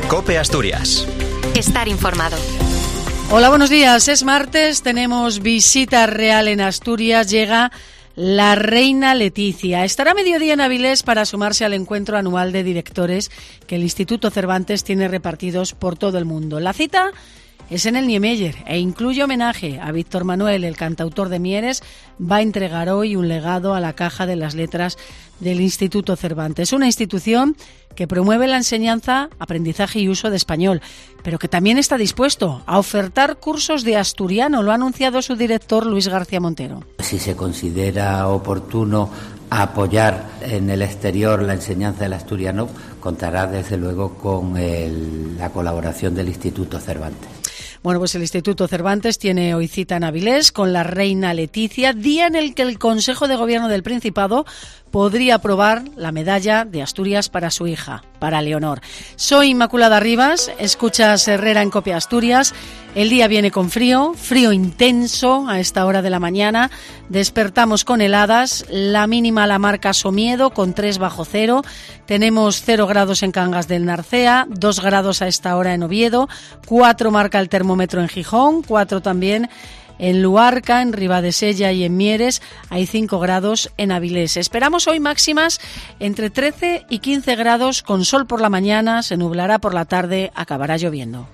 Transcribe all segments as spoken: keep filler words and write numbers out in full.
COPE Asturias. Estar informado. Hola, buenos días. Es martes, tenemos visita real en Asturias. Llega la reina Leticia. Estará a mediodía en Avilés para sumarse al encuentro anual de directores que el Instituto Cervantes tiene repartidos por todo el mundo. La cita es en el Niemeyer e incluye homenaje a Víctor Manuel, el cantautor de Mieres. Va a entregar hoy un legado a la Caja de las Letras del Instituto Cervantes, una institución que promueve la enseñanza, aprendizaje y uso de español, pero que también está dispuesto a ofertar cursos de asturiano. Lo ha anunciado su director, Luis García Montero. Si se considera oportuno apoyar en el exterior la enseñanza del asturiano, contará desde luego con el, la colaboración del Instituto Cervantes. Bueno, pues el Instituto Cervantes tiene hoy cita en Avilés con la reina Leticia, día en el que el Consejo de Gobierno del Principado podría aprobar la medalla de Asturias para su hija, para Leonor. Soy Inmaculada Rivas, escuchas Herrera en COPE Asturias. El día viene con frío, frío intenso a esta hora de la mañana. Despertamos con heladas, la mínima la marca Somiedo con tres bajo cero. Tenemos cero grados en Cangas del Narcea, dos grados a esta hora en Oviedo, cuatro marca el termómetro en Gijón, cuatro también en Luarca, en Ribadesella y en Mieres. Hay cinco grados en Avilés. Esperamos hoy máximas entre trece y quince grados, con sol por la mañana, se nublará por la tarde, acabará lloviendo.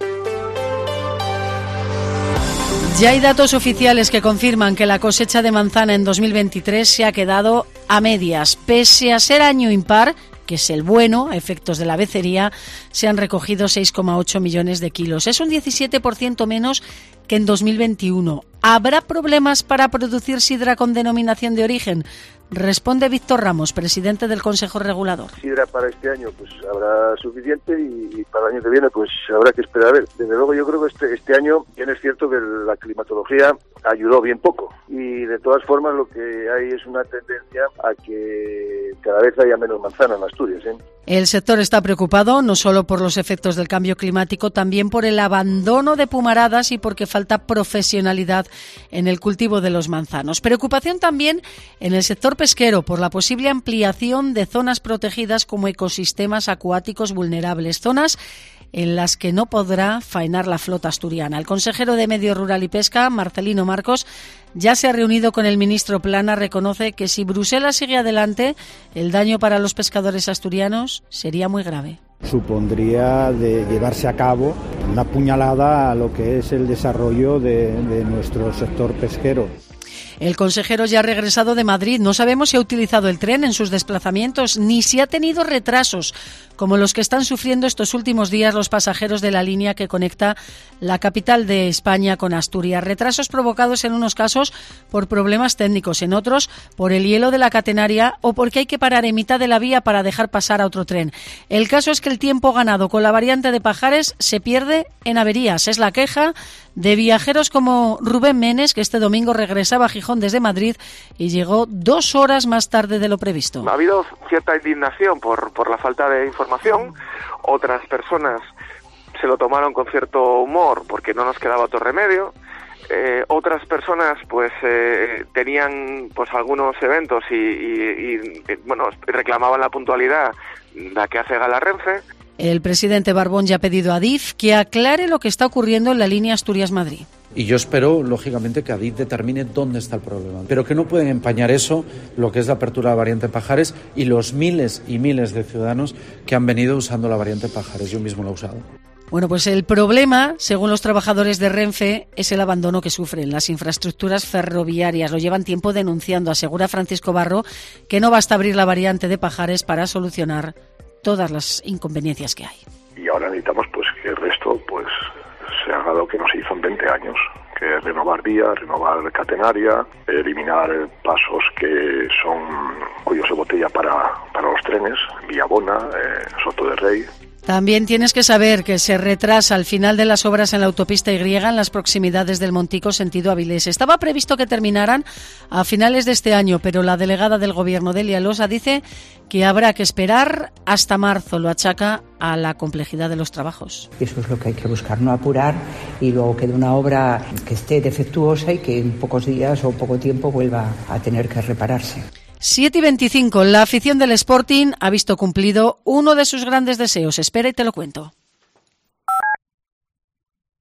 Ya hay datos oficiales que confirman que la cosecha de manzana en dos mil veintitrés se ha quedado a medias. Pese a ser año impar, que es el bueno, a efectos de la becería, se han recogido seis coma ocho millones de kilos. Es un diecisiete por ciento menos que en dos mil veintiuno. ¿Habrá problemas para producir sidra con denominación de origen? Responde Víctor Ramos, presidente del Consejo Regulador. Sidra para este año pues habrá suficiente y, y para el año que viene pues habrá que esperar a ver. Desde luego yo creo que este, este año bien es cierto que la climatología ayudó bien poco y de todas formas lo que hay es una tendencia a que cada vez haya menos manzana en Asturias, ¿eh? El sector está preocupado no solo por los efectos del cambio climático, también por el abandono de pumaradas y porque falta profesionalidad en el cultivo de los manzanos. Preocupación también en el sector pesquero por la posible ampliación de zonas protegidas como ecosistemas acuáticos vulnerables, zonas en las que no podrá faenar la flota asturiana. El consejero de Medio Rural y Pesca, Marcelino Marcos, ya se ha reunido con el ministro Plana. Reconoce que si Bruselas sigue adelante, el daño para los pescadores asturianos sería muy grave. Supondría de llevarse a cabo una puñalada a lo que es el desarrollo de, de nuestro sector pesquero. El consejero ya ha regresado de Madrid. No sabemos si ha utilizado el tren en sus desplazamientos ni si ha tenido retrasos, como los que están sufriendo estos últimos días los pasajeros de la línea que conecta la capital de España con Asturias. Retrasos provocados en unos casos por problemas técnicos, en otros por el hielo de la catenaria o porque hay que parar en mitad de la vía para dejar pasar a otro tren. El caso es que el tiempo ganado con la variante de Pajares se pierde en averías. Es la queja de viajeros como Rubén Menes, que este domingo regresaba a Gijón desde Madrid y llegó dos horas más tarde de lo previsto. Ha habido cierta indignación por, por la falta de información. Otras personas se lo tomaron con cierto humor porque no nos quedaba otro remedio. Eh, otras personas pues eh, tenían pues algunos eventos y, y, y bueno, reclamaban la puntualidad la que hace gala Renfe. El presidente Barbón ya ha pedido a Adif que aclare lo que está ocurriendo en la línea Asturias-Madrid. Y yo espero, lógicamente, que Adif determine dónde está el problema. Pero que no pueden empañar eso, lo que es la apertura de la variante Pajares y los miles y miles de ciudadanos que han venido usando la variante Pajares. Yo mismo lo he usado. Bueno, pues el problema, según los trabajadores de Renfe, es el abandono que sufren las infraestructuras ferroviarias. Lo llevan tiempo denunciando. Asegura Francisco Barro que no basta abrir la variante de Pajares para solucionar todas las inconveniencias que hay. Y ahora necesitamos pues que el resto pues se haga lo que no se hizo en veinte años, que es renovar vías, renovar catenaria, eliminar pasos que son cuellos de botella para, para los trenes, Villabona, eh, Soto de Rey. También tienes que saber que se retrasa el final de las obras en la autopista Y en las proximidades del Montico sentido Avilés. Estaba previsto que terminaran a finales de este año, pero la delegada del Gobierno, Delia Losa, dice que habrá que esperar hasta marzo. Lo achaca a la complejidad de los trabajos. Eso es lo que hay que buscar, no apurar y luego quede una obra que esté defectuosa y que en pocos días o poco tiempo vuelva a tener que repararse. siete y veinticinco, la afición del Sporting ha visto cumplido uno de sus grandes deseos. Espera y te lo cuento.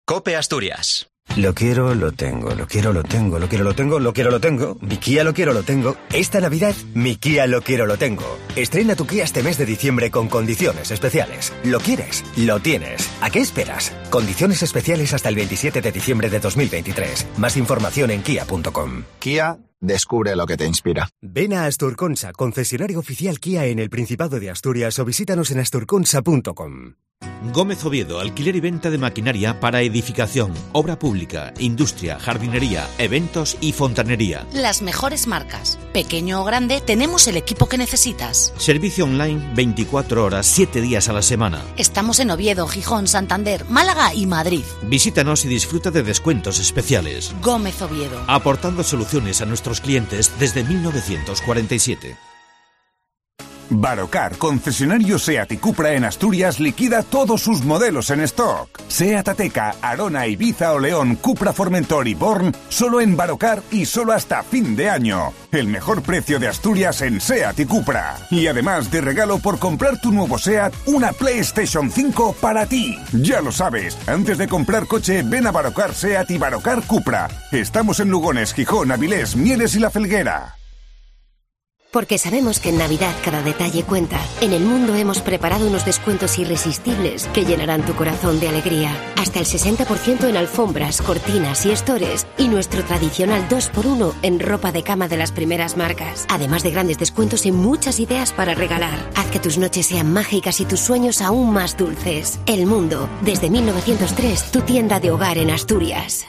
COPE Asturias. Lo quiero, lo tengo, lo quiero, lo tengo, lo quiero, lo tengo, lo quiero, lo tengo. Mi Kia lo quiero, lo tengo. Esta Navidad, mi Kia lo quiero, lo tengo. Estrena tu Kia este mes de diciembre con condiciones especiales. ¿Lo quieres? Lo tienes. ¿A qué esperas? Condiciones especiales hasta el veintisiete de diciembre de dos mil veintitrés. Más información en kia punto com. Kia, descubre lo que te inspira. Ven a Asturconsa, concesionario oficial Kia en el Principado de Asturias, o visítanos en asturconsa punto com. Gómez Oviedo, alquiler y venta de maquinaria para edificación, obra pública, industria, jardinería, eventos y fontanería. Las mejores marcas. Pequeño o grande, tenemos el equipo que necesitas. Servicio online veinticuatro horas, siete días a la semana. Estamos en Oviedo, Gijón, Santander, Málaga y Madrid. Visítanos y disfruta de descuentos especiales. Gómez Oviedo. Aportando soluciones a nuestros clientes desde mil novecientos cuarenta y siete. Barocar, concesionario SEAT y Cupra en Asturias, liquida todos sus modelos en stock. SEAT Ateca, Arona, Ibiza o León, Cupra Formentor y Born, solo en Barocar y solo hasta fin de año. El mejor precio de Asturias en SEAT y Cupra. Y además de regalo por comprar tu nuevo SEAT, una PlayStation cinco para ti. Ya lo sabes, antes de comprar coche, ven a Barocar SEAT y Barocar Cupra. Estamos en Lugones, Gijón, Avilés, Mieres y La Felguera. Porque sabemos que en Navidad cada detalle cuenta. En El Mundo hemos preparado unos descuentos irresistibles que llenarán tu corazón de alegría. Hasta el sesenta por ciento en alfombras, cortinas y estores. Y nuestro tradicional dos por uno en ropa de cama de las primeras marcas. Además de grandes descuentos y muchas ideas para regalar. Haz que tus noches sean mágicas y tus sueños aún más dulces. El Mundo, desde mil novecientos tres, tu tienda de hogar en Asturias.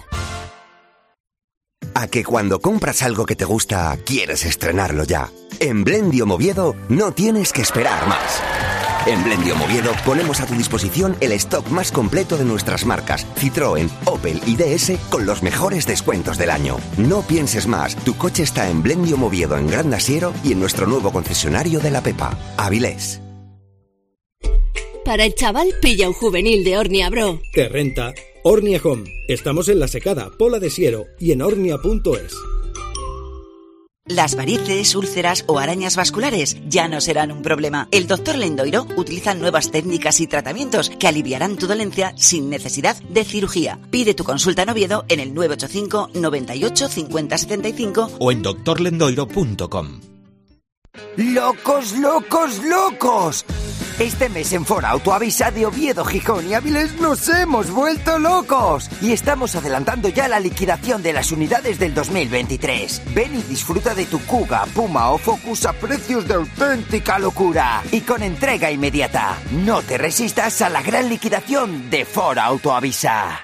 A que cuando compras algo que te gusta, quieres estrenarlo ya. En Blendium Oviedo no tienes que esperar más. En Blendium Oviedo ponemos a tu disposición el stock más completo de nuestras marcas Citroën, Opel y D S con los mejores descuentos del año. No pienses más, tu coche está en Blendium Oviedo en Gran Asiero y en nuestro nuevo concesionario de La Pepa, Avilés. Para el chaval pilla un juvenil de Ornia Bro. Que renta. Ornia Home. Estamos en La Secada, Pola de Siero y en ornia punto es. Las varices, úlceras o arañas vasculares ya no serán un problema. El doctor Lendoiro utiliza nuevas técnicas y tratamientos que aliviarán tu dolencia sin necesidad de cirugía. Pide tu consulta en Oviedo en el nueve ocho cinco, noventa y ocho, cincuenta, setenta y cinco o en doctor lendoiro punto com. ¡Locos, locos, locos! Este mes en Fora Autoavisa de Oviedo, Gijón y Avilés nos hemos vuelto locos y estamos adelantando ya la liquidación de las unidades del dos mil veintitrés. Ven y disfruta de tu Kuga, Puma o Focus a precios de auténtica locura y con entrega inmediata. No te resistas a la gran liquidación de Fora Autoavisa.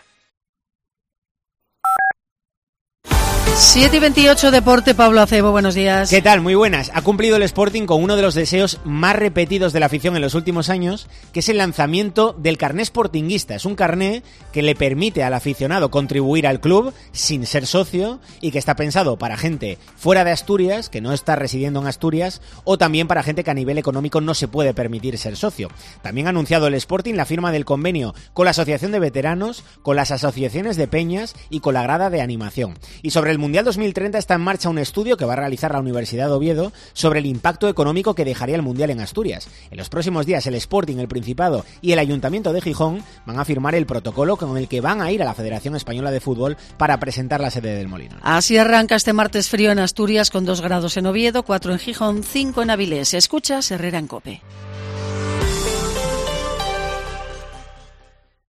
siete y veintiocho, Deporte, Pablo Acebo, buenos días. ¿Qué tal? Muy buenas. Ha cumplido el Sporting con uno de los deseos más repetidos de la afición en los últimos años, que es el lanzamiento del carné sportinguista. Es un carné que le permite al aficionado contribuir al club sin ser socio y que está pensado para gente fuera de Asturias, que no está residiendo en Asturias, o también para gente que a nivel económico no se puede permitir ser socio. También ha anunciado el Sporting la firma del convenio con la Asociación de Veteranos, con las asociaciones de peñas y con la grada de animación. Y sobre el Mundial dos mil treinta está en marcha un estudio que va a realizar la Universidad de Oviedo sobre el impacto económico que dejaría el Mundial en Asturias. En los próximos días el Sporting, el Principado y el Ayuntamiento de Gijón van a firmar el protocolo con el que van a ir a la Federación Española de Fútbol para presentar la sede del Molino. Así arranca este martes frío en Asturias con dos grados en Oviedo, cuatro en Gijón, cinco en Avilés. Escuchas Herrera en COPE.